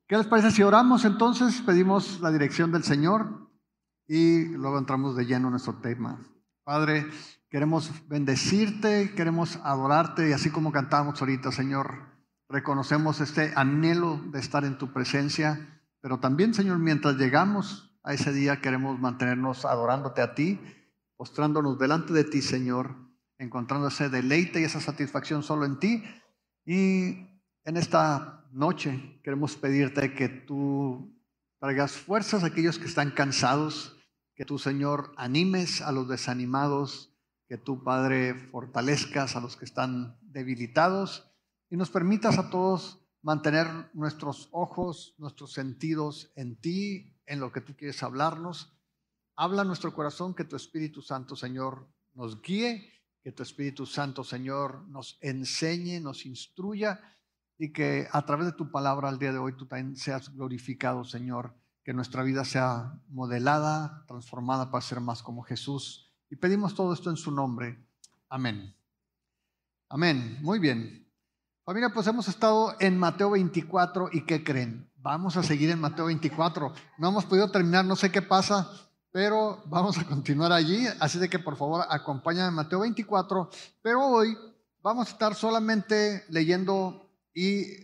¿Qué les parece si oramos entonces? Pedimos la dirección del Señor y luego entramos de lleno en nuestro tema. Padre, queremos bendecirte, queremos adorarte y así como cantábamos ahorita, Señor, reconocemos este anhelo de estar en tu presencia, pero también, Señor, mientras llegamos a ese día queremos mantenernos adorándote a ti, postrándonos delante de ti, Señor, encontrando ese deleite y esa satisfacción solo en ti. Y en esta noche queremos pedirte que tú traigas fuerzas a aquellos que están cansados, que tú, Señor, animes a los desanimados, que tú, Padre, fortalezcas a los que están debilitados y nos permitas a todos mantener nuestros ojos, nuestros sentidos en ti, en lo que tú quieres hablarnos. Habla a nuestro corazón, que tu Espíritu Santo, Señor, nos guíe, que tu Espíritu Santo, Señor, nos enseñe, nos instruya y que a través de tu palabra al día de hoy tú también seas glorificado, Señor, que nuestra vida sea modelada, transformada para ser más como Jesús. Y pedimos todo esto en su nombre. Amén. Amén. Muy bien. Familia, pues hemos estado en Mateo 24 y ¿qué creen? Vamos a seguir en Mateo 24. No hemos podido terminar, no sé qué pasa, pero vamos a continuar allí. Así de que por favor acompáñame en Mateo 24. Pero hoy vamos a estar solamente leyendo y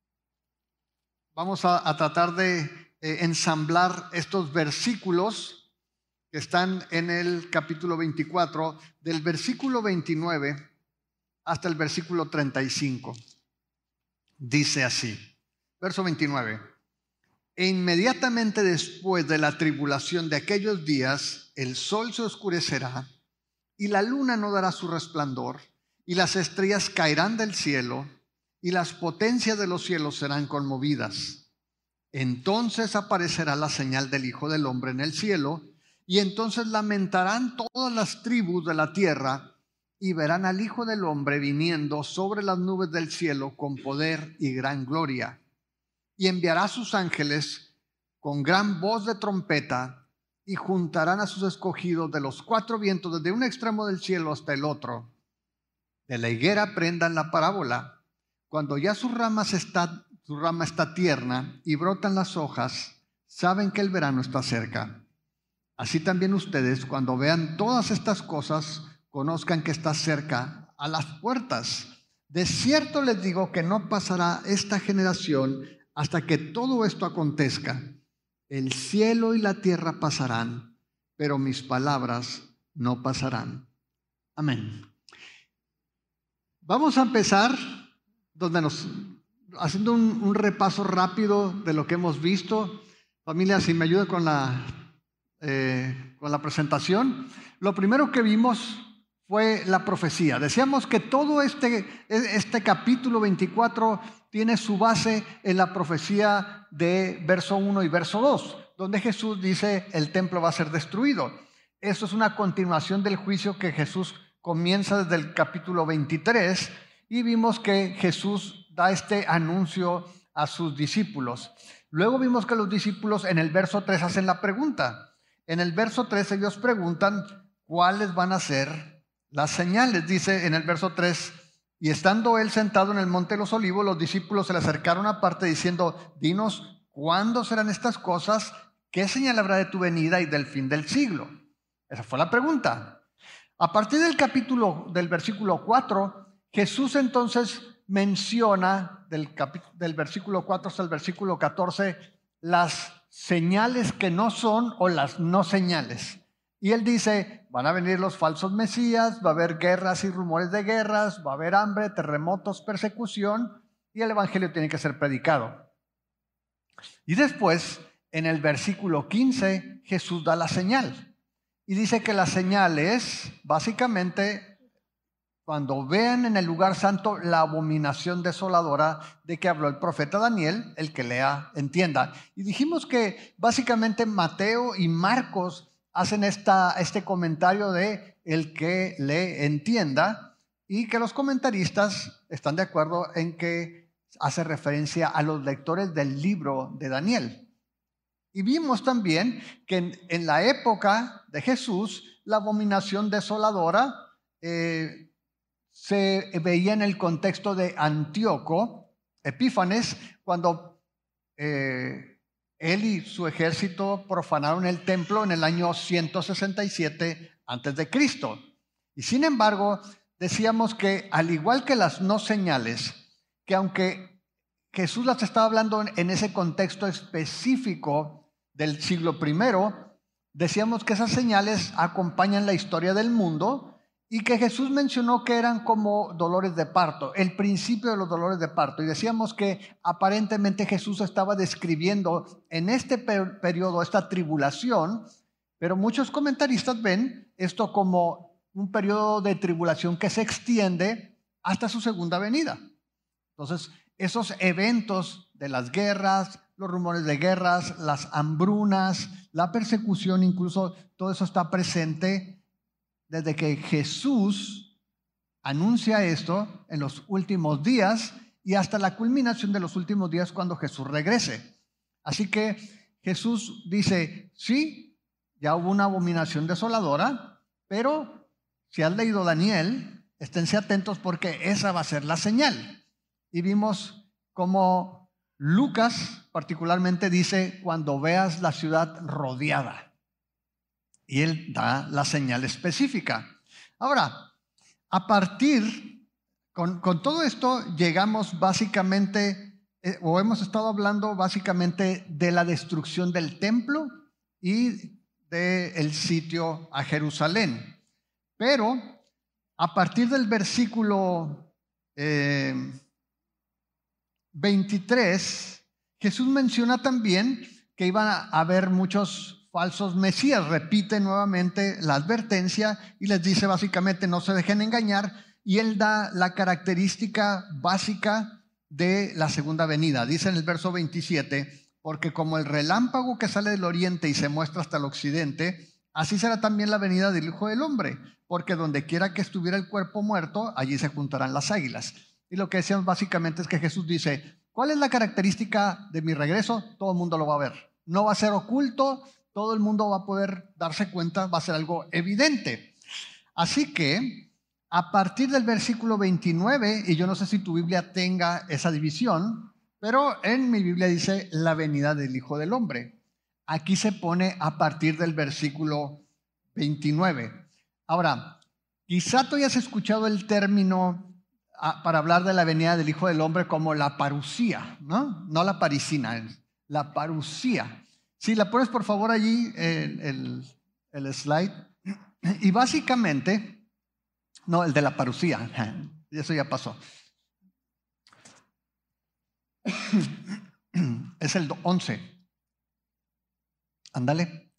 vamos a tratar de ensamblar estos versículos que están en el capítulo 24, del versículo 29 hasta el versículo 35. Dice así, verso 29. E inmediatamente después de la tribulación de aquellos días, el sol se oscurecerá y la luna no dará su resplandor y las estrellas caerán del cielo y las potencias de los cielos serán conmovidas. Entonces aparecerá la señal del Hijo del Hombre en el cielo y entonces lamentarán todas las tribus de la tierra y verán al Hijo del Hombre viniendo sobre las nubes del cielo con poder y gran gloria. Y enviará a sus ángeles con gran voz de trompeta y juntarán a sus escogidos de los cuatro vientos desde un extremo del cielo hasta el otro. De la higuera aprendan la parábola. Cuando ya su rama está tierna y brotan las hojas, saben que el verano está cerca. Así también ustedes, cuando vean todas estas cosas, conozcan que está cerca a las puertas. De cierto les digo que no pasará esta generación hasta que todo esto acontezca. El cielo y la tierra pasarán, pero mis palabras no pasarán. Amén. Vamos a empezar haciendo un repaso rápido de lo que hemos visto. Familia, si me ayuda con la presentación. Lo primero que vimos fue la profecía. Decíamos que todo este capítulo 24 tiene su base en la profecía de verso 1 y verso 2, donde Jesús dice el templo va a ser destruido. Esto es una continuación del juicio que Jesús comienza desde el capítulo 23 y vimos que Jesús da este anuncio a sus discípulos. Luego vimos que los discípulos en el verso 3 hacen la pregunta. En el verso 3 ellos preguntan cuáles van a ser las señales. Dice en el verso 3, y estando él sentado en el monte de los olivos, los discípulos se le acercaron aparte diciendo, dinos, ¿cuándo serán estas cosas? ¿Qué señal habrá de tu venida y del fin del siglo? Esa fue la pregunta. A partir del versículo 4, Jesús entonces menciona del versículo 4 hasta el versículo 14 las señales que no son o las no señales. Y él dice, van a venir los falsos mesías, va a haber guerras y rumores de guerras, va a haber hambre, terremotos, persecución, y el evangelio tiene que ser predicado. Y después, en el versículo 15, Jesús da la señal. Y dice que la señal es, básicamente, cuando vean en el lugar santo la abominación desoladora de que habló el profeta Daniel, el que lea entienda. Y dijimos que básicamente Mateo y Marcos hacen este comentario de el que lee entienda, y que los comentaristas están de acuerdo en que hace referencia a los lectores del libro de Daniel. Y vimos también que en la época de Jesús la abominación desoladora se veía en el contexto de Antíoco Epífanes, cuando él y su ejército profanaron el templo en el año 167 antes de Cristo. Y sin embargo, decíamos que al igual que las no señales, que aunque Jesús las estaba hablando en ese contexto específico del siglo I, decíamos que esas señales acompañan la historia del mundo y que Jesús mencionó que eran como dolores de parto, el principio de los dolores de parto. Y decíamos que aparentemente Jesús estaba describiendo en este periodo esta tribulación, pero muchos comentaristas ven esto como un periodo de tribulación que se extiende hasta su segunda venida. Entonces, esos eventos de las guerras, los rumores de guerras, las hambrunas, la persecución, incluso todo eso está presente desde que Jesús anuncia esto en los últimos días y hasta la culminación de los últimos días cuando Jesús regrese. Así que Jesús dice, sí, ya hubo una abominación desoladora, pero si has leído Daniel, esténse atentos porque esa va a ser la señal. Y vimos cómo Lucas particularmente dice, cuando veas la ciudad rodeada. Y él da la señal específica. Ahora, a partir, con todo esto, llegamos básicamente, o hemos estado hablando básicamente de la destrucción del templo y del sitio a Jerusalén. Pero a partir del versículo 23, Jesús menciona también que iban a haber muchos falsos mesías. Repite nuevamente la advertencia y les dice básicamente no se dejen engañar, y él da la característica básica de la segunda venida. Dice en el verso 27, porque como el relámpago que sale del oriente y se muestra hasta el occidente, así será también la venida del Hijo del Hombre, porque donde quiera que estuviera el cuerpo muerto, allí se juntarán las águilas. Y lo que decíamos básicamente es que Jesús dice, ¿cuál es la característica de mi regreso? Todo el mundo lo va a ver. No va a ser oculto, todo el mundo va a poder darse cuenta, va a ser algo evidente. Así que a partir del versículo 29, y yo no sé si tu Biblia tenga esa división, pero en mi Biblia dice la venida del Hijo del Hombre. Aquí se pone a partir del versículo 29. Ahora, quizá tú hayas escuchado el término para hablar de la venida del Hijo del Hombre como la parusía, ¿no? No la parisina, la parusía. Si la pones por favor allí, el slide. Y básicamente, no, el de la parusía, eso ya pasó. Es el 11. Ándale.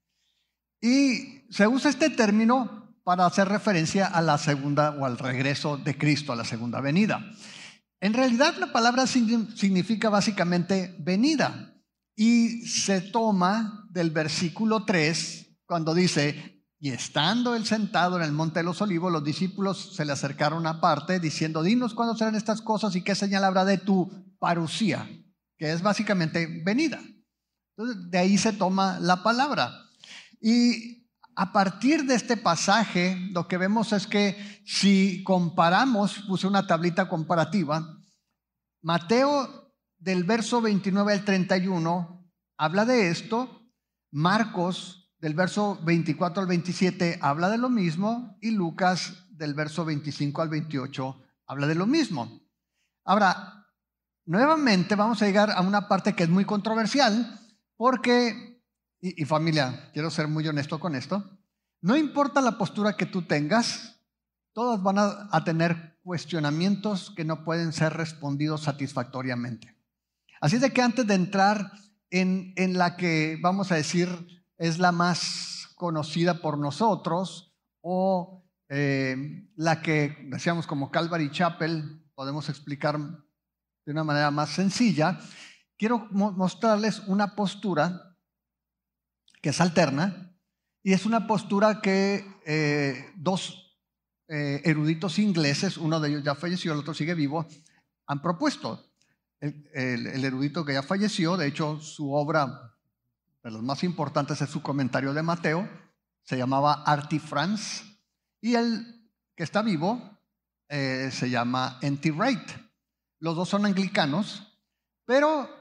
Y se usa este término para hacer referencia a la segunda o al regreso de Cristo, a la segunda venida. En realidad la palabra significa básicamente venida. Y se toma del versículo 3, cuando dice, y estando él sentado en el monte de los olivos, los discípulos se le acercaron aparte, diciendo, dinos cuándo serán estas cosas y qué señal habrá de tu parusía, que es básicamente venida. Entonces, de ahí se toma la palabra. Y a partir de este pasaje, lo que vemos es que si comparamos, puse una tablita comparativa, Mateo del verso 29 al 31 habla de esto, Marcos del verso 24 al 27 habla de lo mismo y Lucas del verso 25 al 28 habla de lo mismo. Ahora, nuevamente vamos a llegar a una parte que es muy controversial porque, y familia, quiero ser muy honesto con esto, no importa la postura que tú tengas, todas van a tener cuestionamientos que no pueden ser respondidos satisfactoriamente. Así de que antes de entrar en la que vamos a decir es la más conocida por nosotros o la que decíamos como Calvary Chapel, podemos explicar de una manera más sencilla, quiero mostrarles una postura que es alterna y es una postura que dos eruditos ingleses, uno de ellos ya falleció, el otro sigue vivo, han propuesto. El erudito que ya falleció, de hecho su obra de las más importantes es su comentario de Mateo, se llamaba Arti Franz, y el que está vivo se llama N.T. Wright. Los dos son anglicanos, pero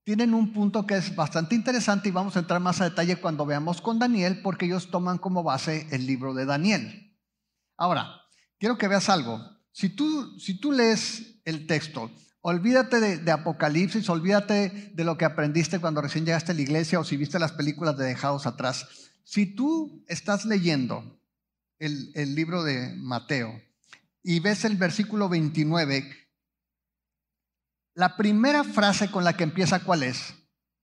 tienen un punto que es bastante interesante y vamos a entrar más a detalle cuando veamos con Daniel, porque ellos toman como base el libro de Daniel. Ahora, quiero que veas algo. Si tú lees el texto, olvídate de Apocalipsis, olvídate de lo que aprendiste cuando recién llegaste a la iglesia o si viste las películas de Dejados Atrás. Si tú estás leyendo el libro de Mateo y ves el versículo 29, la primera frase con la que empieza, ¿cuál es?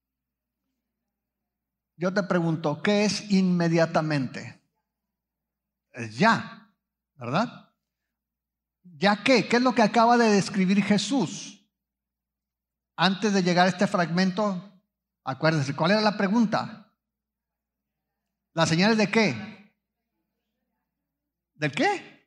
Yo te pregunto, ¿qué es inmediatamente? Es ya, ¿verdad? ¿Ya qué? ¿Qué es lo que acaba de describir Jesús? Antes de llegar a este fragmento, acuérdense, ¿cuál era la pregunta? ¿Las señales de qué? ¿Del qué?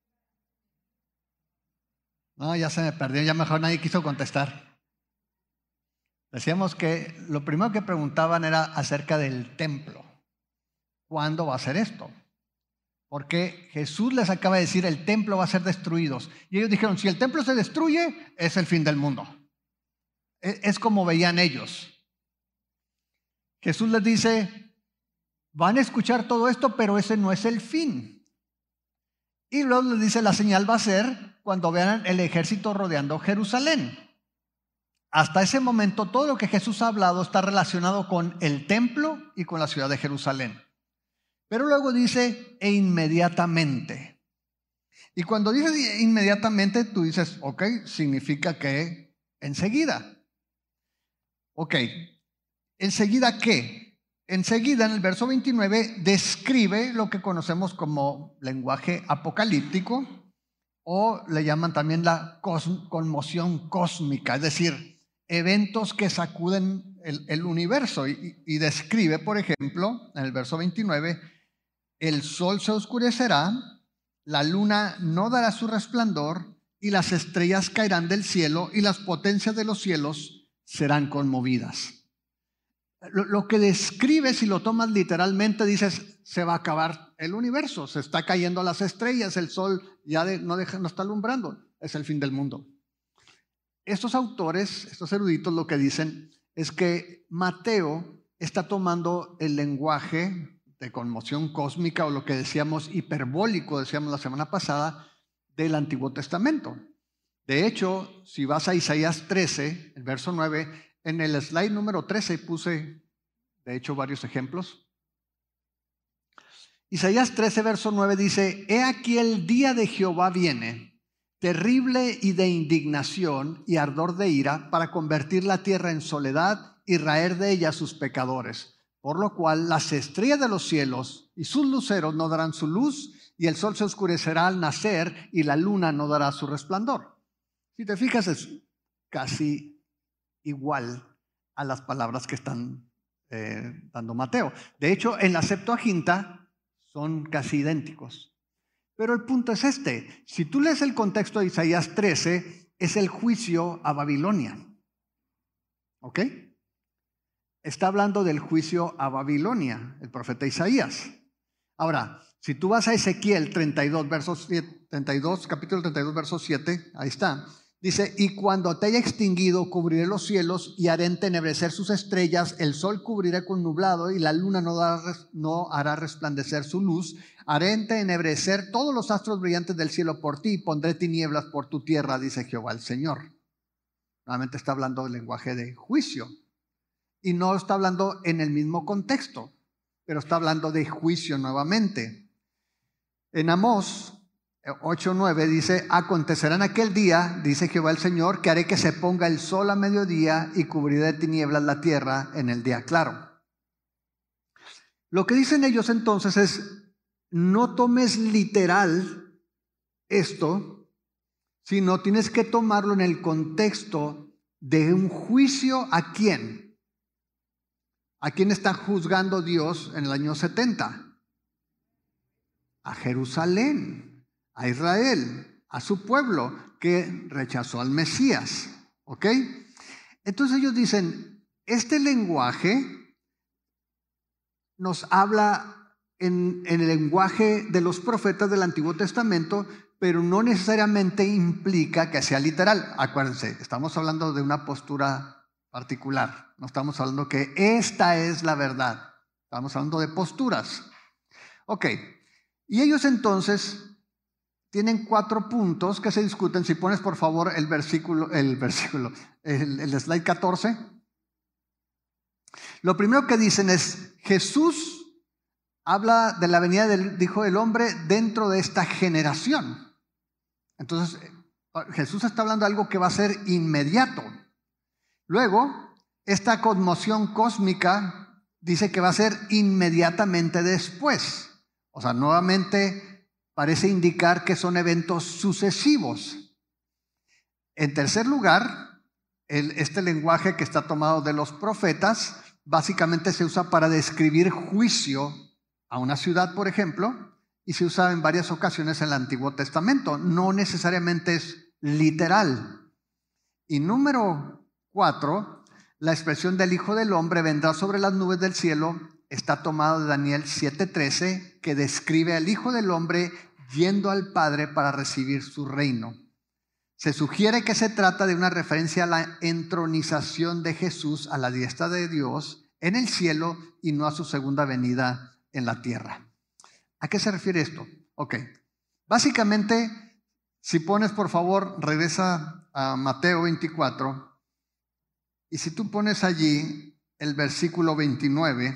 No, ya se me perdió, ya mejor nadie quiso contestar. Decíamos que lo primero que preguntaban era acerca del templo. ¿Cuándo va a ser esto? Porque Jesús les acaba de decir, el templo va a ser destruido. Y ellos dijeron, si el templo se destruye, es el fin del mundo. Es como veían ellos. Jesús les dice, van a escuchar todo esto, pero ese no es el fin. Y luego les dice, la señal va a ser cuando vean el ejército rodeando Jerusalén. Hasta ese momento, todo lo que Jesús ha hablado está relacionado con el templo y con la ciudad de Jerusalén. Pero luego dice, e inmediatamente. Y cuando dice inmediatamente, tú dices, ok, significa que enseguida. Ok, ¿enseguida qué? Enseguida, en el verso 29, describe lo que conocemos como lenguaje apocalíptico, o le llaman también la conmoción cósmica, es decir, eventos que sacuden el universo. Y describe, por ejemplo, en el verso 29, el sol se oscurecerá, la luna no dará su resplandor, y las estrellas caerán del cielo, y las potencias de los cielos serán conmovidas. Lo que describe, si lo tomas literalmente, dices, se va a acabar el universo, se está cayendo las estrellas, el sol ya no está alumbrando, es el fin del mundo. Estos autores, estos eruditos, lo que dicen es que Mateo está tomando el lenguaje de conmoción cósmica, o lo que decíamos hiperbólico, decíamos la semana pasada, del Antiguo Testamento. De hecho, si vas a Isaías 13, el verso 9, en el slide número 13 puse, de hecho, varios ejemplos. Isaías 13, verso 9 dice, he aquí el día de Jehová viene, terrible y de indignación y ardor de ira, para convertir la tierra en soledad y raer de ella sus pecadores. Por lo cual las estrellas de los cielos y sus luceros no darán su luz, y el sol se oscurecerá al nacer, y la luna no dará su resplandor. Si te fijas, es casi igual a las palabras que están dando Mateo. De hecho, en la Septuaginta son casi idénticos. Pero el punto es este. Si tú lees el contexto de Isaías 13, es el juicio a Babilonia. ¿Ok? Está hablando del juicio a Babilonia, el profeta Isaías. Ahora, si tú vas a Ezequiel 32, capítulo 32, verso 7, ahí está. Dice, y cuando te haya extinguido, cubriré los cielos y haré entenebrecer sus estrellas, el sol cubriré con nublado y la luna no hará resplandecer su luz. Haré entenebrecer todos los astros brillantes del cielo por ti y pondré tinieblas por tu tierra, dice Jehová el Señor. Nuevamente está hablando del lenguaje de juicio. Y no está hablando en el mismo contexto, pero está hablando de juicio nuevamente. En Amós 8:9 dice, acontecerá en aquel día, dice Jehová el Señor, que haré que se ponga el sol a mediodía y cubriré de tinieblas la tierra en el día claro. Lo que dicen ellos entonces es, no tomes literal esto, sino tienes que tomarlo en el contexto de un juicio. ¿A quién? ¿A quién está juzgando Dios en el año 70? A Jerusalén, a Israel, a su pueblo que rechazó al Mesías. ¿Ok? Entonces ellos dicen, este lenguaje nos habla en el lenguaje de los profetas del Antiguo Testamento, pero no necesariamente implica que sea literal. Acuérdense, estamos hablando de una postura particular. No estamos hablando que esta es la verdad. Estamos hablando de posturas. Ok. Y ellos entonces tienen 4 puntos que se discuten. Si pones por favor el slide 14. Lo primero que dicen es, Jesús habla de la venida del Hijo del Hombre dentro de esta generación. Entonces, Jesús está hablando de algo que va a ser inmediato. Luego, esta conmoción cósmica dice que va a ser inmediatamente después. O sea, nuevamente parece indicar que son eventos sucesivos. En tercer lugar, este lenguaje que está tomado de los profetas básicamente se usa para describir juicio a una ciudad, por ejemplo, y se usa en varias ocasiones en el Antiguo Testamento. No necesariamente es literal. Y número 4, la expresión del Hijo del Hombre vendrá sobre las nubes del cielo, está tomado de Daniel 7:13, que describe al Hijo del Hombre yendo al Padre para recibir su reino. Se sugiere que se trata de una referencia a la entronización de Jesús a la diestra de Dios en el cielo y no a su segunda venida en la tierra. ¿A qué se refiere esto? Ok. Básicamente, si pones por favor, regresa a Mateo 24, y si tú pones allí el versículo 29,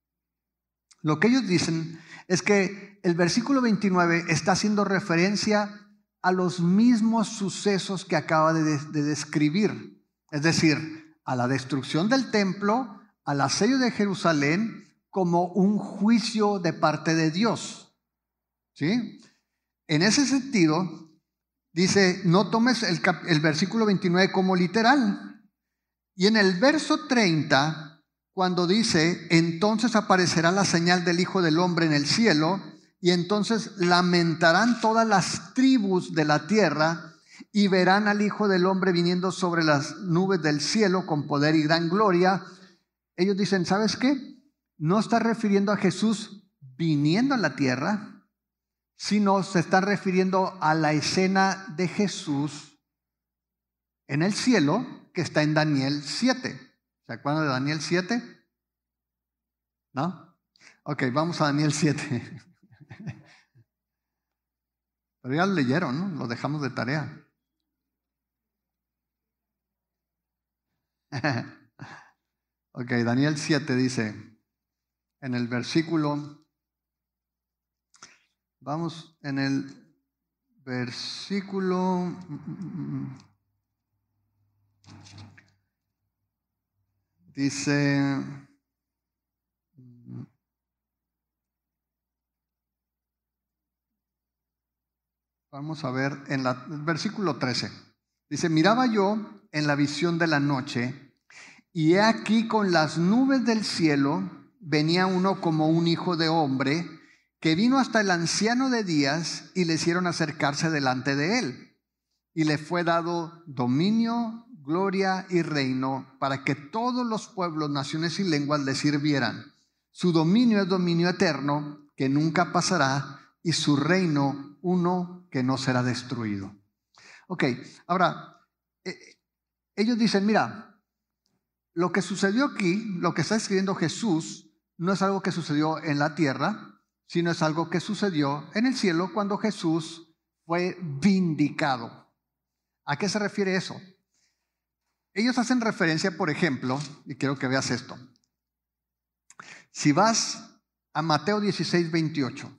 lo que ellos dicen es que el versículo 29 está haciendo referencia a los mismos sucesos que acaba de describir. Es decir, a la destrucción del templo, al asedio de Jerusalén, como un juicio de parte de Dios. ¿Sí? En ese sentido, dice, no tomes el versículo 29 como literal. Y en el verso 30, cuando dice, entonces aparecerá la señal del Hijo del Hombre en el cielo, y entonces lamentarán todas las tribus de la tierra, y verán al Hijo del Hombre viniendo sobre las nubes del cielo con poder y gran gloria. Ellos dicen, ¿sabes qué? No está refiriendo a Jesús viniendo a la tierra, sino se está refiriendo a la escena de Jesús en el cielo que está en Daniel 7. ¿Se acuerdan de Daniel 7? ¿No? Ok, vamos a Daniel 7. Pero ya lo leyeron, ¿no? Lo dejamos de tarea. Ok, Daniel 7 dice, en el versículo, vamos en el versículo, dice, vamos a ver en el versículo 13. Dice, miraba yo en la visión de la noche, y he aquí con las nubes del cielo venía uno como un hijo de hombre, que vino hasta el anciano de días y le hicieron acercarse delante de él. Y le fue dado dominio, gloria y reino para que todos los pueblos, naciones y lenguas le sirvieran. Su dominio es dominio eterno que nunca pasará, y su reino uno que no será destruido. Ok, ahora, ellos dicen, mira, lo que sucedió aquí, lo que está escribiendo Jesús, no es algo que sucedió en la tierra, sino es algo que sucedió en el cielo cuando Jesús fue vindicado. ¿A qué se refiere eso? Ellos hacen referencia, por ejemplo, y quiero que veas esto. Si vas a Mateo 16:28.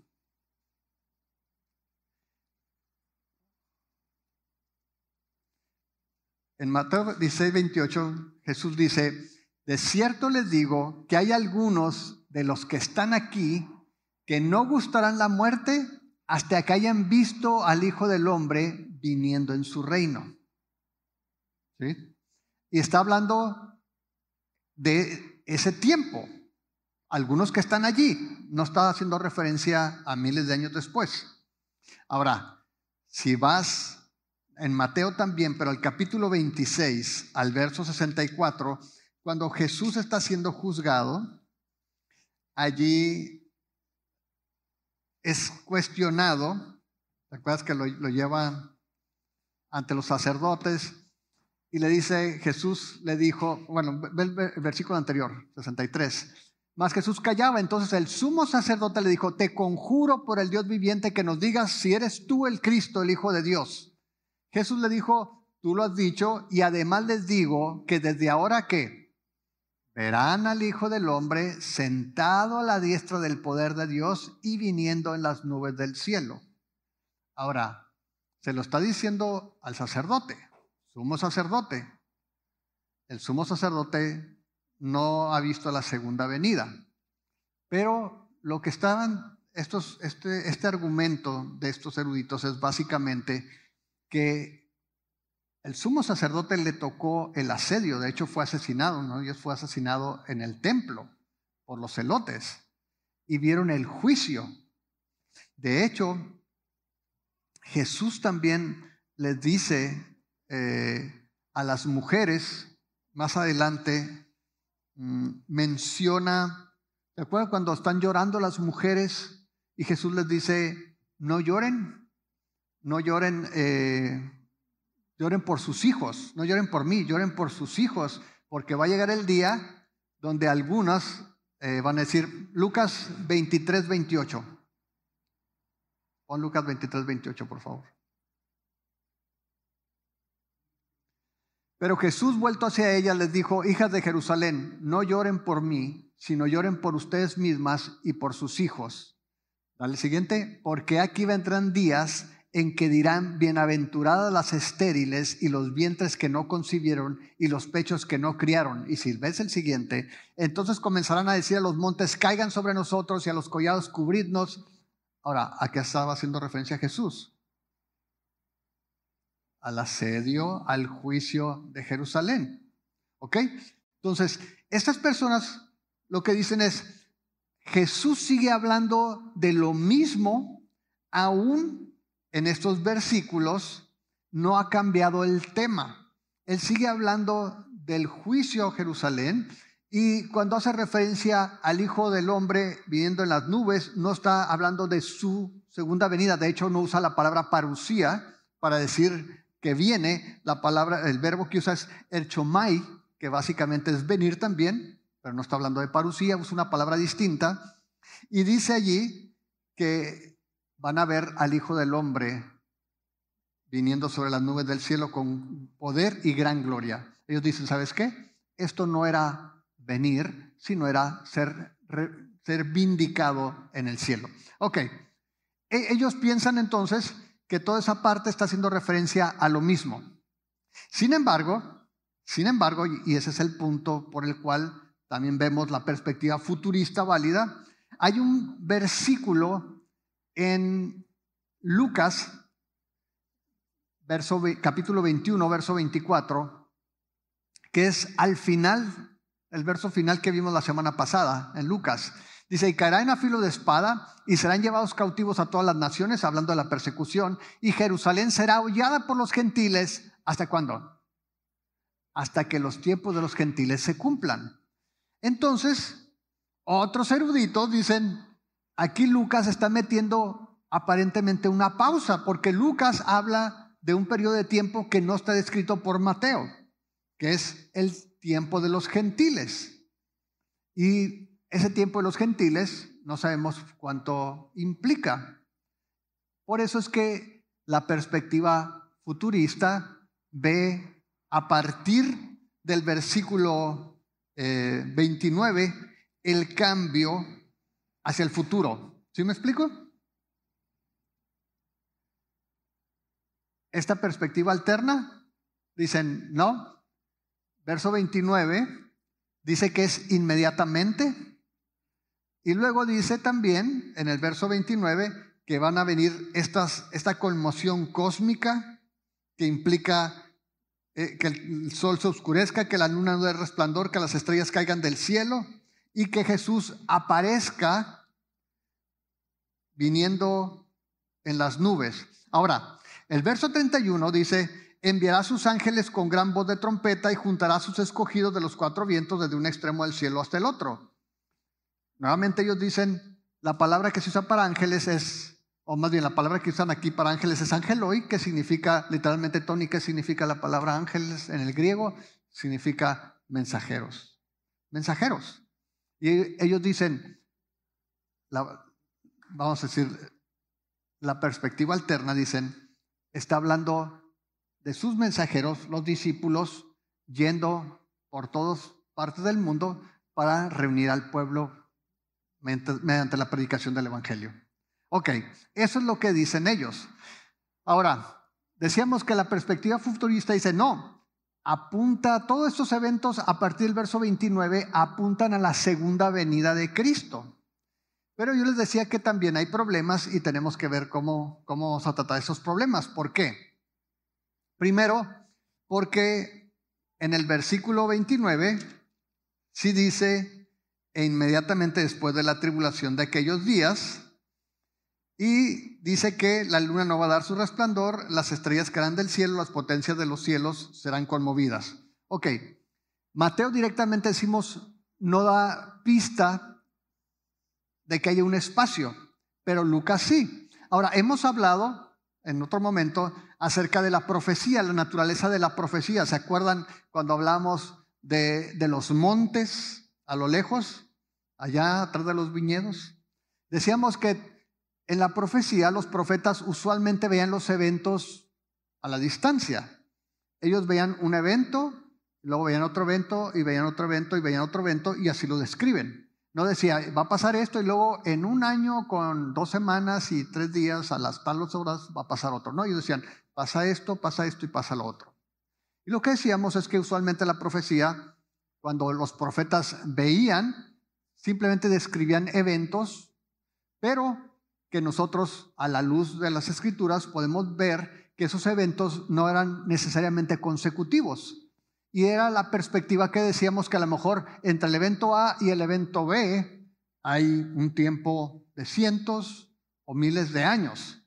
En Mateo 16:28, Jesús dice, de cierto les digo que hay algunos de los que están aquí que no gustarán la muerte hasta que hayan visto al Hijo del Hombre viniendo en su reino. ¿Sí? Y está hablando de ese tiempo. Algunos que están allí, no está haciendo referencia a miles de años después. Ahora, si vas en Mateo también, pero al capítulo 26, al verso 64, cuando Jesús está siendo juzgado, allí es cuestionado. ¿Te acuerdas que lo lleva ante los sacerdotes? y le dice, Jesús le dijo, bueno, ve el versículo anterior, 63. Mas Jesús callaba, entonces el sumo sacerdote le dijo, te conjuro por el Dios viviente que nos digas si eres tú el Cristo, el Hijo de Dios. Jesús le dijo, tú lo has dicho, y además les digo que desde ahora que verán al Hijo del Hombre sentado a la diestra del poder de Dios y viniendo en las nubes del cielo. Ahora, se lo está diciendo al sacerdote, sumo sacerdote. El sumo sacerdote no ha visto la segunda venida. Pero lo que estaban, este argumento de estos eruditos es básicamente que el sumo sacerdote le tocó el asedio, de hecho fue asesinado, ¿no? Dios fue asesinado en el templo por los celotes y vieron el juicio. De hecho, Jesús también les dice a las mujeres, más adelante menciona, ¿te acuerdas cuando están llorando las mujeres y Jesús les dice, no lloren, no lloren, lloren por sus hijos, no lloren por mí, lloren por sus hijos, porque va a llegar el día donde algunas van a decir, Lucas 23, 28. Pon Lucas 23, 28, por favor. Pero Jesús, vuelto hacia ellas, les dijo, hijas de Jerusalén, no lloren por mí, sino lloren por ustedes mismas y por sus hijos. Dale el siguiente, porque aquí vendrán días en que dirán, bienaventuradas las estériles y los vientres que no concibieron y los pechos que no criaron. Y si ves el siguiente, entonces comenzarán a decir a los montes, caigan sobre nosotros, y a los collados, cubridnos. Ahora, ¿a qué estaba haciendo referencia Jesús? Al asedio, al juicio de Jerusalén. ¿Ok? Entonces, estas personas lo que dicen es, Jesús sigue hablando de lo mismo, aún en estos versículos no ha cambiado el tema. Él sigue hablando del juicio a Jerusalén, y cuando hace referencia al Hijo del Hombre viniendo en las nubes, no está hablando de su segunda venida. De hecho, no usa la palabra parusía para decir que viene. La palabra, el verbo que usa es erchomai, que básicamente es venir también, pero no está hablando de parusía, usa una palabra distinta. Y dice allí que van a ver al Hijo del Hombre viniendo sobre las nubes del cielo con poder y gran gloria. Ellos dicen, ¿sabes qué? Esto no era venir, sino era ser vindicado en el cielo. Ok, ellos piensan entonces que toda esa parte está haciendo referencia a lo mismo. Sin embargo, y ese es el punto por el cual también vemos la perspectiva futurista válida, hay un versículo en Lucas, capítulo 21, verso 24, que es al final, el verso final que vimos la semana pasada en Lucas. Dice, y caerán a filo de espada y serán llevados cautivos a todas las naciones, hablando de la persecución, y Jerusalén será hollada por los gentiles. ¿Hasta cuándo? Hasta que los tiempos de los gentiles se cumplan. Entonces, otros eruditos dicen, aquí Lucas está metiendo aparentemente una pausa, porque Lucas habla de un periodo de tiempo que no está descrito por Mateo, que es el tiempo de los gentiles. Y ese tiempo de los gentiles no sabemos cuánto implica. Por eso es que la perspectiva futurista ve a partir del versículo 29 el cambio hacia el futuro. ¿Sí me explico? Esta perspectiva alterna, dicen, no. Verso 29 dice que es inmediatamente. Y luego dice también en el verso 29 que van a venir esta conmoción cósmica que implica que el sol se oscurezca, que la luna no dé resplandor, que las estrellas caigan del cielo y que Jesús aparezca viniendo en las nubes. Ahora, el verso 31 dice, enviará a sus ángeles con gran voz de trompeta y juntará a sus escogidos de los cuatro vientos desde un extremo del cielo hasta el otro. Nuevamente ellos dicen, la palabra que se usa para ángeles es o más bien la palabra que usan aquí para ángeles es angeloi, que significa literalmente, Tony, ¿qué significa la palabra ángeles en el griego? Significa mensajeros. Mensajeros. Y ellos dicen, vamos a decir, la perspectiva alterna, dicen, está hablando de sus mensajeros, los discípulos, yendo por todas partes del mundo para reunir al pueblo mediante la predicación del Evangelio. Ok, eso es lo que dicen ellos. Ahora, decíamos que la perspectiva futurista dice, no, apunta, todos estos eventos a partir del verso 29 apuntan a la segunda venida de Cristo. Pero yo les decía que también hay problemas y tenemos que ver cómo vamos a tratar esos problemas. ¿Por qué? Primero, porque en el versículo 29 sí dice, e inmediatamente después de la tribulación de aquellos días, y dice que la luna no va a dar su resplandor, las estrellas caerán del cielo, las potencias de los cielos serán conmovidas. Ok, Mateo directamente decimos, no da pista de que haya un espacio, pero Lucas sí. Ahora, hemos hablado en otro momento acerca de la profecía, la naturaleza de la profecía. ¿Se acuerdan cuando hablamos de los montes a lo lejos, allá atrás de los viñedos? Decíamos que en la profecía los profetas usualmente veían los eventos a la distancia. Ellos veían un evento, luego veían otro evento y veían otro evento y veían otro evento y así lo describen. No decía, va a pasar esto y luego en un año con 2 semanas y 3 días a las tales horas va a pasar otro. No, ellos decían, pasa esto y pasa lo otro. Y lo que decíamos es que usualmente la profecía, cuando los profetas veían, simplemente describían eventos, pero que nosotros a la luz de las Escrituras podemos ver que esos eventos no eran necesariamente consecutivos. Y era la perspectiva que decíamos que a lo mejor entre el evento A y el evento B hay un tiempo de cientos o miles de años.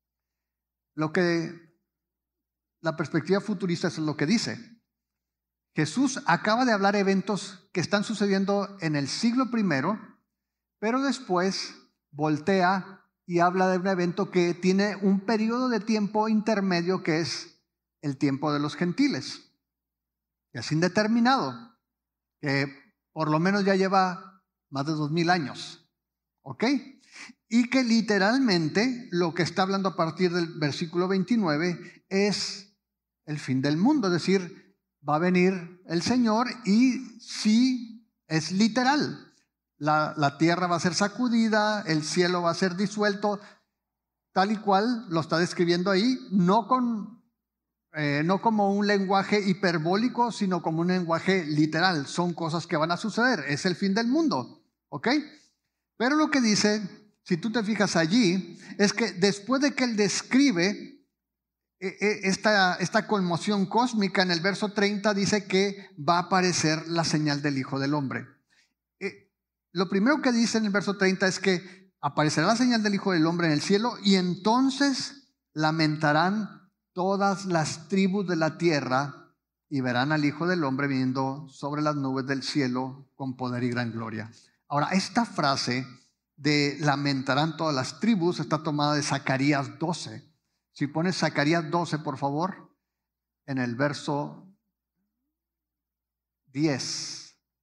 Lo que la perspectiva futurista es lo que dice. Jesús acaba de hablar eventos que están sucediendo en el siglo I, pero después voltea y habla de un evento que tiene un periodo de tiempo intermedio que es el tiempo de los gentiles. Que es indeterminado, que por lo menos ya lleva más de 2000 años, ¿ok? Y que literalmente lo que está hablando a partir del versículo 29 es el fin del mundo, es decir, va a venir el Señor y sí es literal. La tierra va a ser sacudida, el cielo va a ser disuelto, tal y cual lo está describiendo ahí, no como un lenguaje hiperbólico, sino como un lenguaje literal. Son cosas que van a suceder. Es el fin del mundo. ¿Ok? Pero lo que dice, si tú te fijas allí, es que después de que él describe esta conmoción cósmica, en el verso 30 dice que va a aparecer la señal del Hijo del Hombre. Lo primero que dice en el verso 30 es que aparecerá la señal del Hijo del Hombre en el cielo y entonces lamentarán todas las tribus de la tierra y verán al Hijo del Hombre viniendo sobre las nubes del cielo con poder y gran gloria. Ahora, esta frase de lamentarán todas las tribus está tomada de Zacarías 12. Si pones Zacarías 12, por favor, en el verso 10.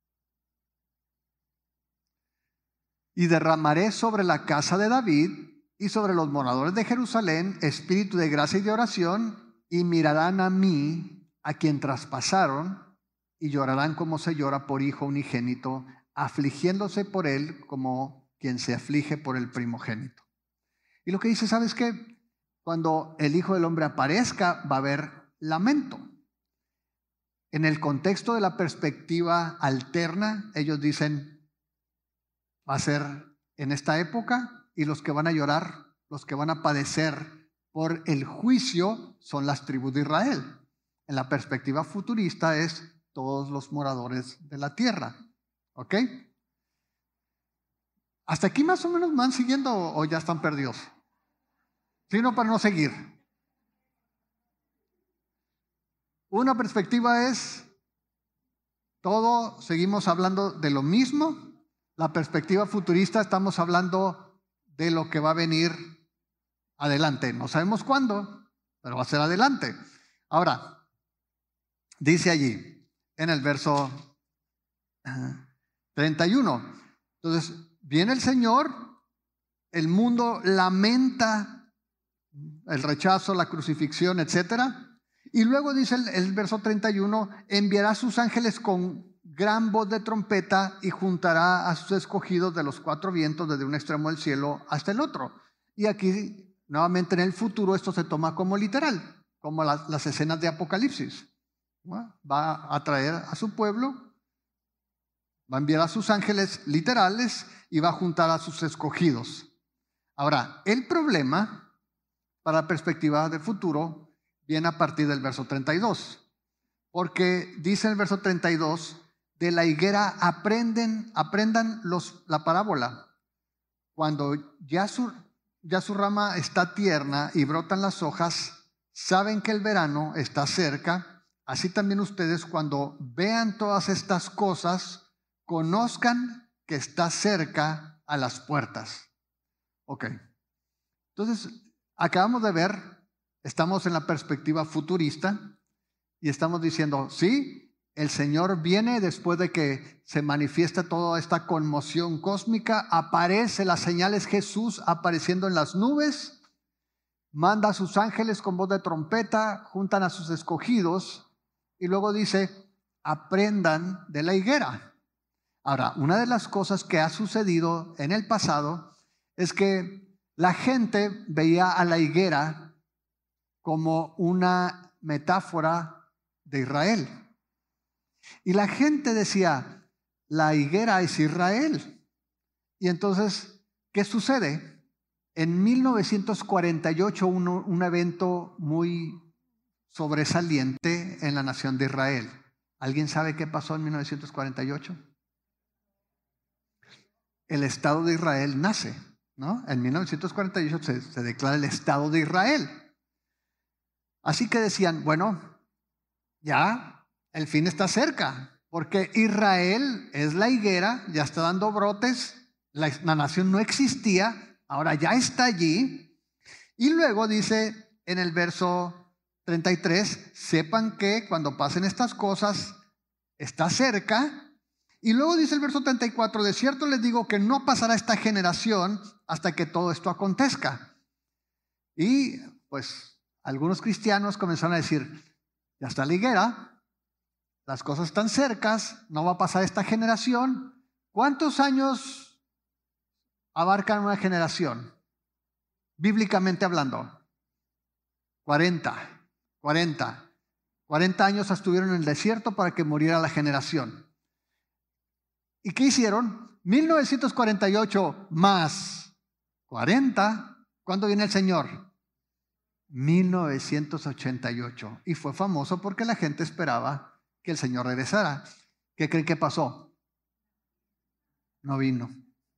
Y derramaré sobre la casa de David y sobre los moradores de Jerusalén espíritu de gracia y de oración, y mirarán a mí, a quien traspasaron, y llorarán como se llora por hijo unigénito, afligiéndose por él como quien se aflige por el primogénito. Y lo que dice, ¿sabes qué? Cuando el Hijo del Hombre aparezca, va a haber lamento. En el contexto de la perspectiva alterna, ellos dicen, va a ser en esta época, y los que van a llorar, los que van a padecer por el juicio son las tribus de Israel. En la perspectiva futurista es todos los moradores de la tierra. ¿Ok? ¿Hasta aquí más o menos van siguiendo o ya están perdidos? Sino para no seguir. Una perspectiva es, todo seguimos hablando de lo mismo. La perspectiva futurista estamos hablando de lo que va a venir adelante. No sabemos cuándo, pero va a ser adelante. Ahora, dice allí, en el verso 31. Entonces, viene el Señor, el mundo lamenta el rechazo, la crucifixión, etcétera. Y luego dice el verso 31, enviará a sus ángeles con gran voz de trompeta y juntará a sus escogidos de los cuatro vientos desde un extremo del cielo hasta el otro. Y aquí, nuevamente en el futuro, esto se toma como literal, como las escenas de Apocalipsis. Va a traer a su pueblo, va a enviar a sus ángeles literales y va a juntar a sus escogidos. Ahora, el problema para la perspectiva del futuro viene a partir del verso 32, porque dice el verso 32, de la higuera aprendan la parábola. Cuando ya su rama está tierna y brotan las hojas, saben que el verano está cerca. Así también ustedes, cuando vean todas estas cosas, conozcan que está cerca a las puertas. Ok. Entonces, acabamos de ver, estamos en la perspectiva futurista y estamos diciendo, sí, el Señor viene después de que se manifiesta toda esta conmoción cósmica, aparece las señales, Jesús apareciendo en las nubes, manda a sus ángeles con voz de trompeta, juntan a sus escogidos y luego dice, aprendan de la higuera. Ahora, una de las cosas que ha sucedido en el pasado es que la gente veía a la higuera como una metáfora de Israel. Y la gente decía, la higuera es Israel. Y entonces, ¿qué sucede? En 1948, un evento muy sobresaliente en la nación de Israel. ¿Alguien sabe qué pasó en 1948? El Estado de Israel nace, ¿no? En 1948 se declara el Estado de Israel. Así que decían, bueno, ya el fin está cerca, porque Israel es la higuera, ya está dando brotes, la nación no existía, ahora ya está allí. Y luego dice en el verso 33, sepan que cuando pasen estas cosas, está cerca. Y luego dice el verso 34, de cierto les digo que no pasará esta generación hasta que todo esto acontezca. Y pues algunos cristianos comenzaron a decir, ya está la higuera, las cosas están cercas, no va a pasar esta generación. ¿Cuántos años abarcan una generación? Bíblicamente hablando. 40 años estuvieron en el desierto para que muriera la generación. ¿Y qué hicieron? 1948 más 40. ¿Cuándo viene el Señor? 1988. Y fue famoso porque la gente esperaba que el Señor regresara. ¿Qué creen que pasó? No vino.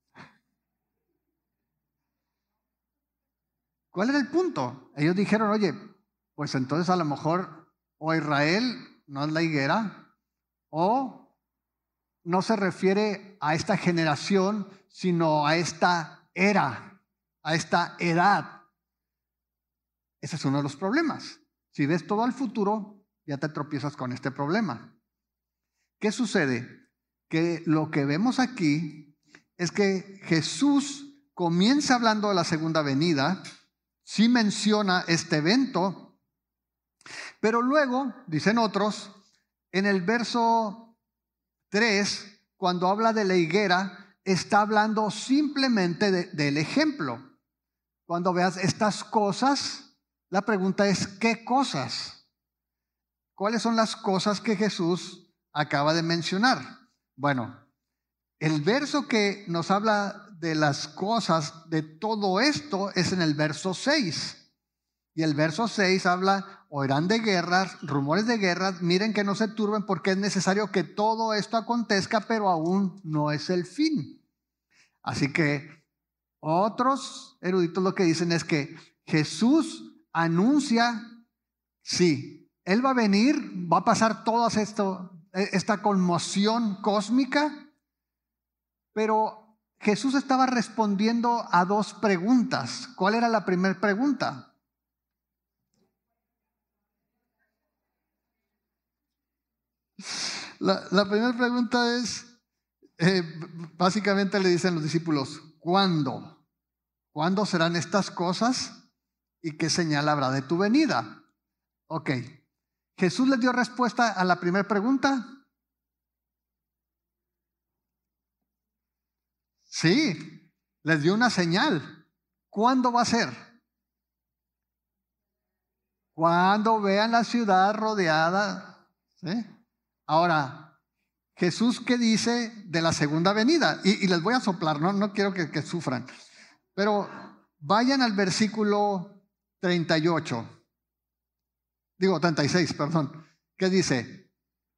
¿Cuál era el punto? Ellos dijeron, oye, pues entonces a lo mejor o Israel no es la higuera, o no se refiere a esta generación, sino a esta era, a esta edad. Ese es uno de los problemas. Si ves todo al futuro, ya te tropiezas con este problema. ¿Qué sucede? Que lo que vemos aquí es que Jesús comienza hablando de la segunda venida, sí menciona este evento, pero luego, dicen otros, en el verso 3, cuando habla de la higuera, está hablando simplemente del ejemplo. Cuando veas estas cosas, la pregunta es, ¿qué cosas? ¿Cuáles son las cosas que Jesús acaba de mencionar? Bueno, el verso que nos habla de las cosas de todo esto es en el verso 6. Y el verso 6 habla, oirán de guerras, rumores de guerras, miren que no se turben porque es necesario que todo esto acontezca, pero aún no es el fin. Así que otros eruditos lo que dicen es que Jesús anuncia, sí, Él va a venir, va a pasar toda esta conmoción cósmica, pero Jesús estaba respondiendo a dos preguntas. ¿Cuál era la primera pregunta? La primera pregunta es, básicamente le dicen los discípulos, ¿cuándo? ¿Cuándo serán estas cosas? ¿Y qué señal habrá de tu venida? Ok. ¿Jesús les dio respuesta a la primera pregunta? Sí, les dio una señal. ¿Cuándo va a ser? Cuando vean la ciudad rodeada. ¿Sí? Ahora, Jesús, ¿qué dice de la segunda venida? Y les voy a soplar, no quiero que sufran. Pero vayan al versículo 38. Digo, 36, perdón. ¿Qué dice?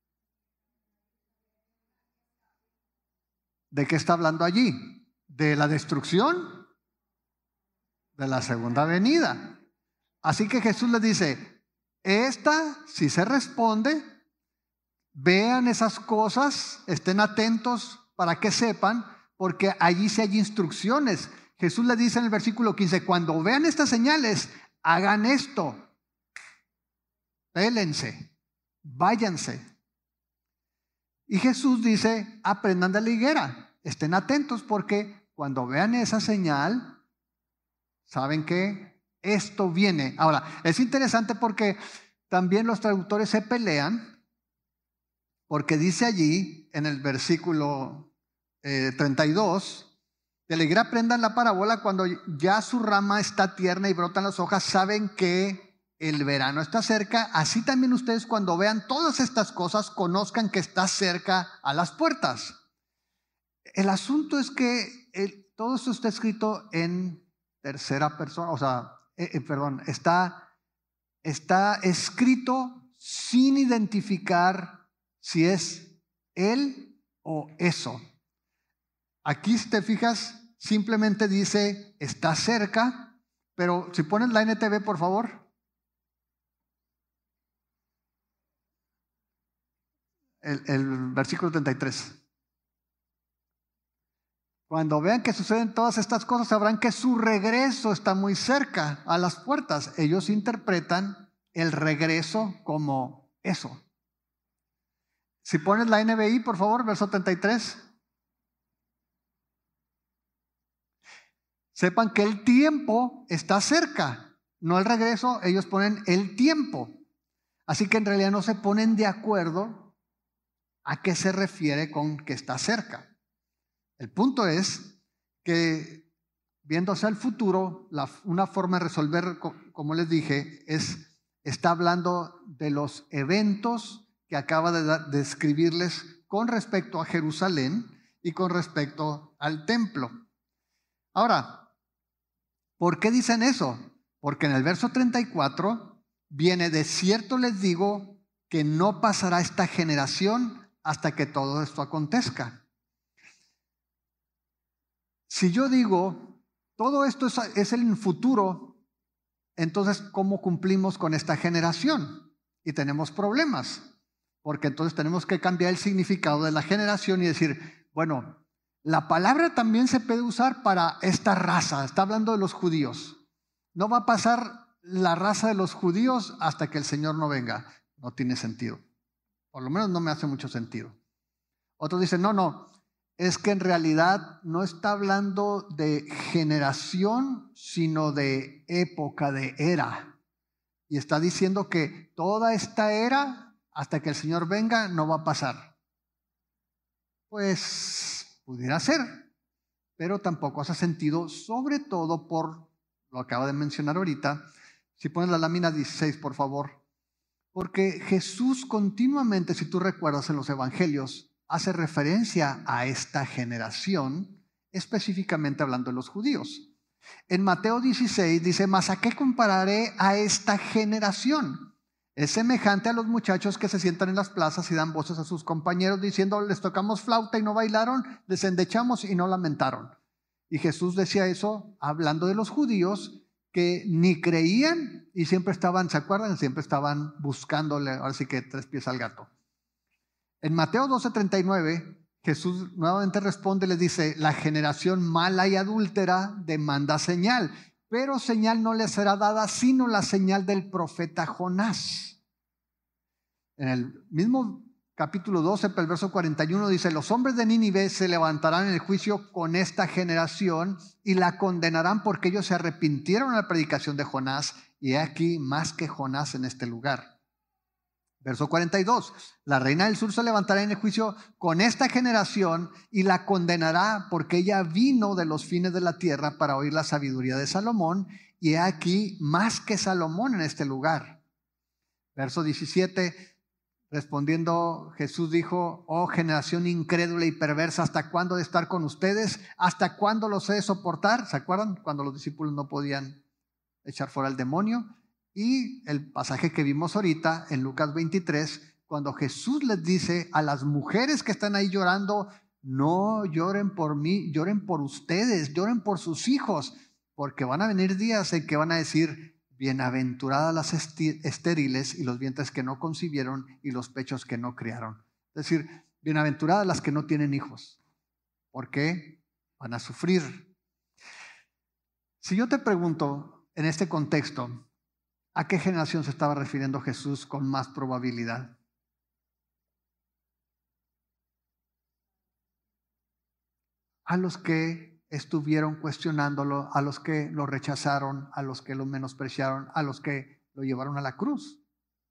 ¿De qué está hablando allí? ¿De la destrucción? De la segunda venida. Así que Jesús les dice, si se responde, vean esas cosas, estén atentos para que sepan, porque allí sí hay instrucciones. Jesús les dice en el versículo 15, cuando vean estas señales, hagan esto. Pélense, váyanse. Y Jesús dice, aprendan de la higuera, estén atentos porque cuando vean esa señal, saben que esto viene. Ahora, es interesante porque también los traductores se pelean, porque dice allí en el versículo 32, de la higuera aprendan la parábola, cuando ya su rama está tierna y brotan las hojas, saben que el verano está cerca. Así también ustedes cuando vean todas estas cosas, conozcan que está cerca a las puertas. El asunto es que todo esto está escrito en tercera persona, o sea, está escrito sin identificar si es él o eso. Aquí, si te fijas, simplemente dice está cerca, pero si pones la NTV, por favor. El versículo 33. Cuando vean que suceden todas estas cosas, sabrán que su regreso está muy cerca a las puertas. Ellos interpretan el regreso como eso. Si pones la NBI, por favor, verso 33. Sepan que el tiempo está cerca, no el regreso, ellos ponen el tiempo. Así que en realidad no se ponen de acuerdo a qué se refiere con que está cerca. El punto es que, viéndose al futuro, una forma de resolver, como les dije, está hablando de los eventos que acaba de describirles con respecto a Jerusalén y con respecto al templo. Ahora, ¿por qué dicen eso? Porque en el verso 34 viene, de cierto les digo que no pasará esta generación hasta que todo esto acontezca. Si yo digo, todo esto es el futuro, entonces, ¿cómo cumplimos con esta generación? Y tenemos problemas, porque entonces tenemos que cambiar el significado de la generación y decir, bueno, la palabra también se puede usar para esta raza, está hablando de los judíos. No va a pasar la raza de los judíos hasta que el Señor no venga. No tiene sentido. Por lo menos no me hace mucho sentido. Otros dicen, no. Es que en realidad no está hablando de generación, sino de época, de era. Y está diciendo que toda esta era, hasta que el Señor venga, no va a pasar. Pues pudiera ser, pero tampoco hace sentido, sobre todo por lo acabo de mencionar ahorita. Si pones la lámina 16, por favor. Porque Jesús continuamente, si tú recuerdas en los evangelios, hace referencia a esta generación, específicamente hablando de los judíos. En Mateo 16 dice, mas ¿a qué compararé a esta generación? Es semejante a los muchachos que se sientan en las plazas y dan voces a sus compañeros diciendo, les tocamos flauta y no bailaron, les endechamos y no lamentaron. Y Jesús decía eso hablando de los judíos que ni creían y siempre estaban, ¿se acuerdan? Siempre estaban buscándole, ahora sí que 3 pies al gato. En Mateo 12:39, Jesús nuevamente responde y les dice, la generación mala y adúltera demanda señal, pero señal no le será dada sino la señal del profeta Jonás. En el mismo capítulo 12, el verso 41 dice, los hombres de Nínive se levantarán en el juicio con esta generación y la condenarán porque ellos se arrepintieron a la predicación de Jonás y he aquí más que Jonás en este lugar. Verso 42, la reina del sur se levantará en el juicio con esta generación y la condenará porque ella vino de los fines de la tierra para oír la sabiduría de Salomón y he aquí más que Salomón en este lugar. Verso 17, respondiendo Jesús dijo, oh generación incrédula y perversa, ¿hasta cuándo he de estar con ustedes? ¿Hasta cuándo los he de soportar? ¿Se acuerdan cuando los discípulos no podían echar fuera al demonio? Y el pasaje que vimos ahorita en Lucas 23, cuando Jesús les dice a las mujeres que están ahí llorando, no lloren por mí, lloren por ustedes, lloren por sus hijos, porque van a venir días en que van a decir, bienaventuradas las estériles y los vientres que no concibieron y los pechos que no criaron. Es decir, bienaventuradas las que no tienen hijos, porque van a sufrir. Si yo te pregunto en este contexto, ¿a qué generación se estaba refiriendo Jesús con más probabilidad? A los que estuvieron cuestionándolo, a los que lo rechazaron, a los que lo menospreciaron, a los que lo llevaron a la cruz.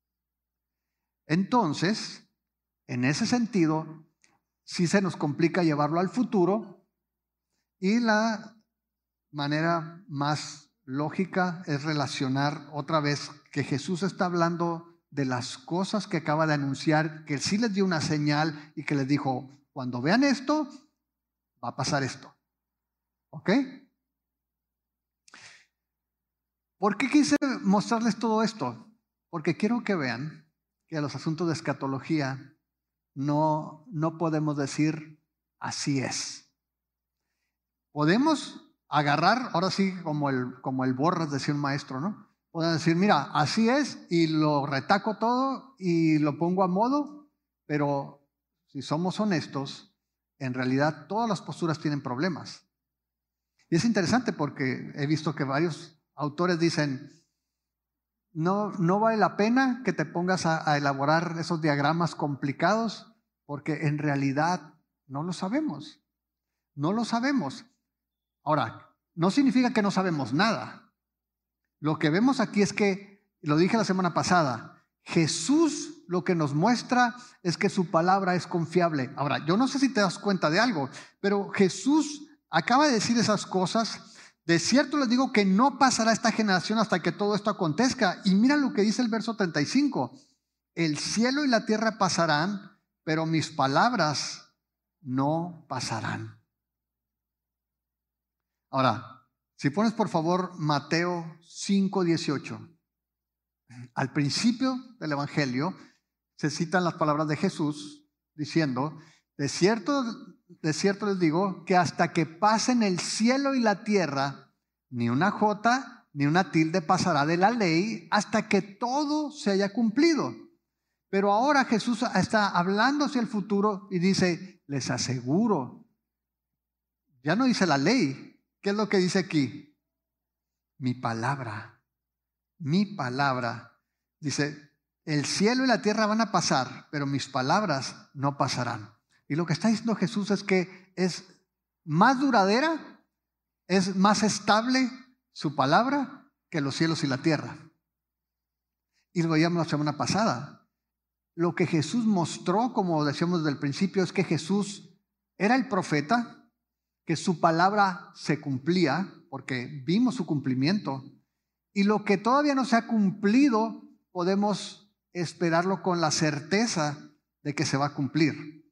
Entonces, en ese sentido, sí se nos complica llevarlo al futuro y la manera más lógica es relacionar otra vez que Jesús está hablando de las cosas que acaba de anunciar, que sí les dio una señal y que les dijo, cuando vean esto, va a pasar esto. ¿Ok? ¿Por qué quise mostrarles todo esto? Porque quiero que vean que a los asuntos de escatología no podemos decir así es. Podemos agarrar, ahora sí, como el Borras, decía un maestro, ¿no? Pueden decir, mira, así es, y lo retaco todo y lo pongo a modo, pero si somos honestos, en realidad todas las posturas tienen problemas. Y es interesante porque he visto que varios autores dicen, no vale la pena que te pongas a elaborar esos diagramas complicados, porque en realidad no lo sabemos. No lo sabemos. Ahora, no significa que no sabemos nada. Lo que vemos aquí es que, lo dije la semana pasada, Jesús lo que nos muestra es que su palabra es confiable. Ahora, yo no sé si te das cuenta de algo, pero Jesús acaba de decir esas cosas. De cierto les digo que no pasará esta generación hasta que todo esto acontezca. Y mira lo que dice el verso 35. El cielo y la tierra pasarán, pero mis palabras no pasarán. Ahora, si pones por favor Mateo 5:18. Al principio del Evangelio se citan las palabras de Jesús diciendo, de cierto les digo que hasta que pasen el cielo y la tierra, ni una jota ni una tilde pasará de la ley hasta que todo se haya cumplido. Pero ahora Jesús está hablando hacia el futuro y dice, les aseguro, ya no dice la ley. ¿Qué es lo que dice aquí? Mi palabra. Dice, el cielo y la tierra van a pasar, pero mis palabras no pasarán. Y lo que está diciendo Jesús es que es más duradera, es más estable su palabra que los cielos y la tierra. Y lo veíamos la semana pasada. Lo que Jesús mostró, como decíamos desde el principio, es que Jesús era el profeta, que su palabra se cumplía, porque vimos su cumplimiento. Y lo que todavía no se ha cumplido, podemos esperarlo con la certeza de que se va a cumplir.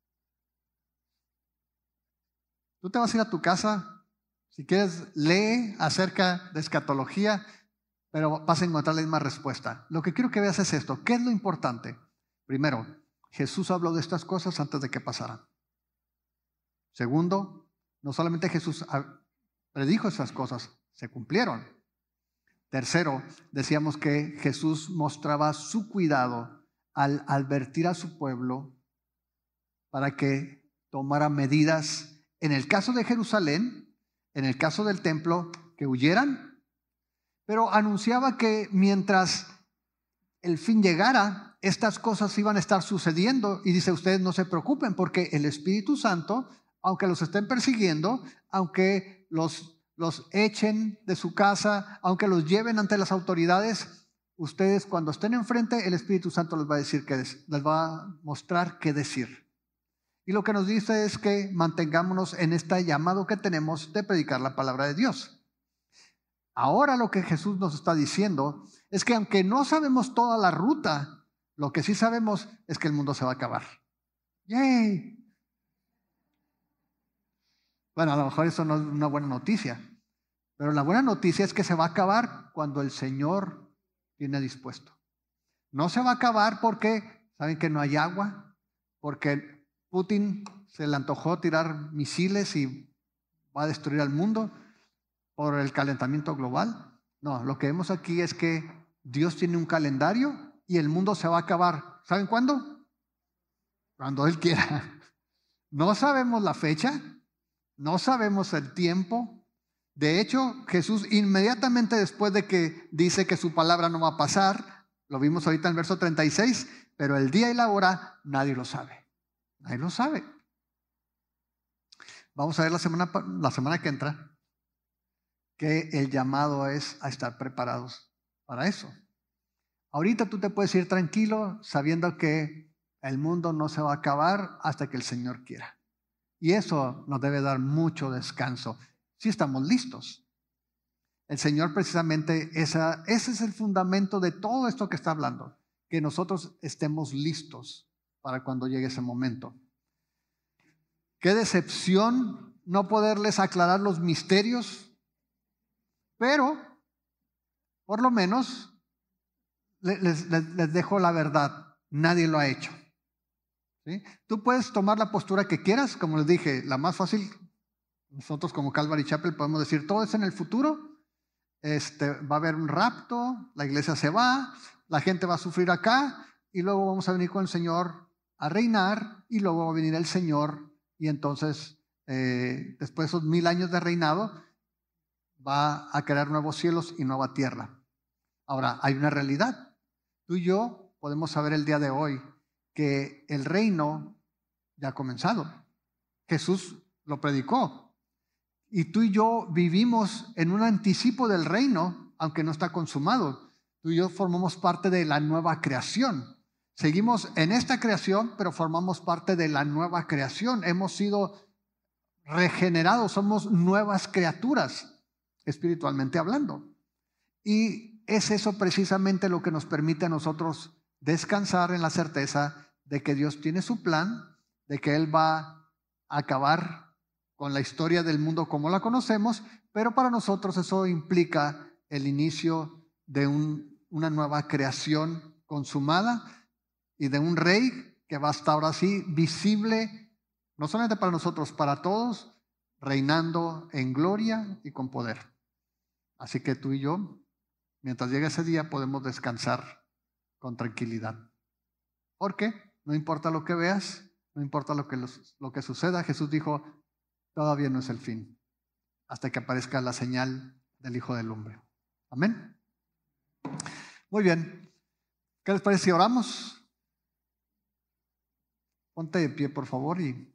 Tú te vas a ir a tu casa, si quieres, lee acerca de escatología, pero vas a encontrar la misma respuesta. Lo que quiero que veas es esto. ¿Qué es lo importante? Primero, Jesús habló de estas cosas antes de que pasaran. Segundo, no solamente Jesús predijo esas cosas, se cumplieron. Tercero, decíamos que Jesús mostraba su cuidado al advertir a su pueblo para que tomara medidas, en el caso de Jerusalén, en el caso del templo, que huyeran, pero anunciaba que mientras el fin llegara, estas cosas iban a estar sucediendo, y dice, ustedes no se preocupen, porque el Espíritu Santo, aunque los estén persiguiendo, aunque los echen de su casa, aunque los lleven ante las autoridades, ustedes cuando estén enfrente, el Espíritu Santo les va a decir les va a mostrar qué decir. Y lo que nos dice es que mantengámonos en este llamado que tenemos de predicar la palabra de Dios. Ahora lo que Jesús nos está diciendo es que aunque no sabemos toda la ruta, lo que sí sabemos es que el mundo se va a acabar. ¡Yay! Bueno, a lo mejor eso no es una buena noticia, pero la buena noticia es que se va a acabar cuando el Señor tiene dispuesto. No se va a acabar porque saben que no hay agua, porque Putin se le antojó tirar misiles y va a destruir al mundo por el calentamiento global. No, lo que vemos aquí es que Dios tiene un calendario y el mundo se va a acabar. ¿Saben cuándo? Cuando Él quiera. No sabemos la fecha, no sabemos el tiempo. De hecho, Jesús inmediatamente después de que dice que su palabra no va a pasar, lo vimos ahorita en el verso 36, pero el día y la hora nadie lo sabe. Nadie lo sabe. Vamos a ver la semana que entra que el llamado es a estar preparados para eso. Ahorita tú te puedes ir tranquilo sabiendo que el mundo no se va a acabar hasta que el Señor quiera. Y eso nos debe dar mucho descanso si estamos listos. El Señor precisamente, ese es el fundamento de todo esto que está hablando, que nosotros estemos listos para cuando llegue ese momento. Qué decepción no poderles aclarar los misterios, pero por lo menos les dejo la verdad. Nadie lo ha hecho. ¿Sí? Tú puedes tomar la postura que quieras, como les dije, la más fácil, nosotros como Calvary Chapel podemos decir, todo es en el futuro. Va a haber un rapto, la iglesia se va, la gente va a sufrir acá y luego vamos a venir con el Señor a reinar y luego va a venir el Señor y entonces después de esos 1000 años de reinado va a crear nuevos cielos y nueva tierra. Ahora, hay una realidad. Tú y yo podemos saber el día de hoy que el reino ya ha comenzado. Jesús lo predicó. Y tú y yo vivimos en un anticipo del reino, aunque no está consumado. Tú y yo formamos parte de la nueva creación. Seguimos en esta creación, pero formamos parte de la nueva creación. Hemos sido regenerados, somos nuevas criaturas, espiritualmente hablando. Y es eso precisamente lo que nos permite a nosotros descansar en la certeza de que Dios tiene su plan, de que Él va a acabar con la historia del mundo como la conocemos, pero para nosotros eso implica el inicio de una nueva creación consumada y de un rey que va a estar ahora sí visible, no solamente para nosotros, para todos, reinando en gloria y con poder. Así que tú y yo, mientras llegue ese día, podemos descansar con tranquilidad. Porque no importa lo que veas, no importa lo que suceda, Jesús dijo, todavía no es el fin, hasta que aparezca la señal del Hijo del Hombre. Amén. Muy bien. ¿Qué les parece si oramos? Ponte de pie, por favor. Y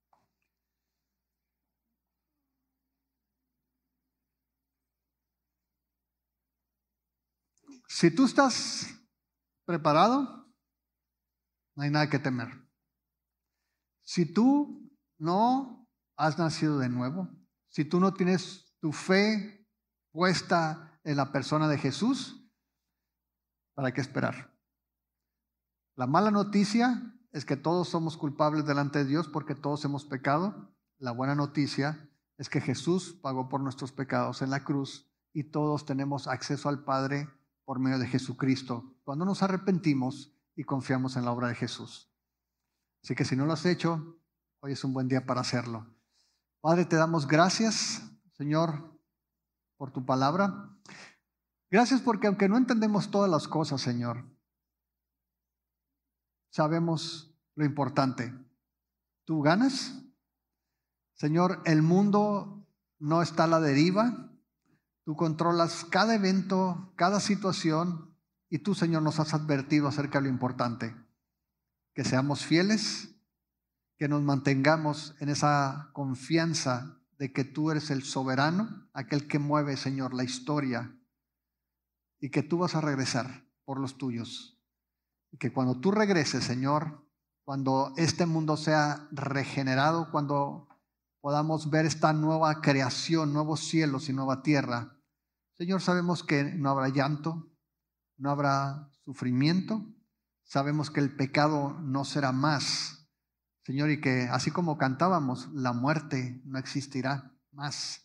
si tú estás preparado, no hay nada que temer. Si tú no has nacido de nuevo, si tú no tienes tu fe puesta en la persona de Jesús, ¿para qué esperar? La mala noticia es que todos somos culpables delante de Dios porque todos hemos pecado. La buena noticia es que Jesús pagó por nuestros pecados en la cruz y todos tenemos acceso al Padre por medio de Jesucristo cuando nos arrepentimos y confiamos en la obra de Jesús. Así que si no lo has hecho, hoy es un buen día para hacerlo. Padre, te damos gracias, Señor, por tu palabra. Gracias porque aunque no entendemos todas las cosas, Señor, sabemos lo importante. tú ganas. Señor, el mundo no está a la deriva. Tú controlas cada evento, cada situación, y tú, Señor, nos has advertido acerca de lo importante, que seamos fieles, que nos mantengamos en esa confianza de que tú eres el soberano, aquel que mueve, Señor, la historia, y que tú vas a regresar por los tuyos. Y que cuando tú regreses, Señor, cuando este mundo sea regenerado, cuando podamos ver esta nueva creación, nuevos cielos y nueva tierra, Señor, sabemos que no habrá llanto, no habrá sufrimiento, sabemos que el pecado no será más, Señor, y que así como cantábamos, la muerte no existirá más.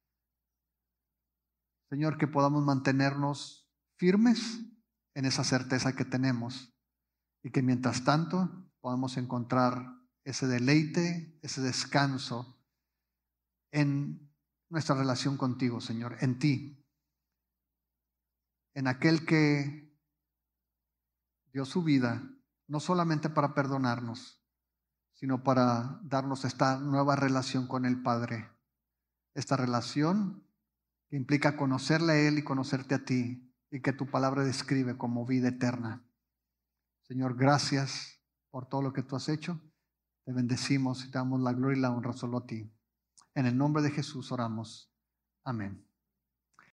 Señor, que podamos mantenernos firmes en esa certeza que tenemos y que mientras tanto podamos encontrar ese deleite, ese descanso en nuestra relación contigo, Señor, en ti, en aquel que dio su vida, no solamente para perdonarnos, sino para darnos esta nueva relación con el Padre. Esta relación que implica conocerle a Él y conocerte a ti, y que tu palabra describe como vida eterna. Señor, gracias por todo lo que tú has hecho. Te bendecimos y te damos la gloria y la honra solo a ti. En el nombre de Jesús oramos. Amén.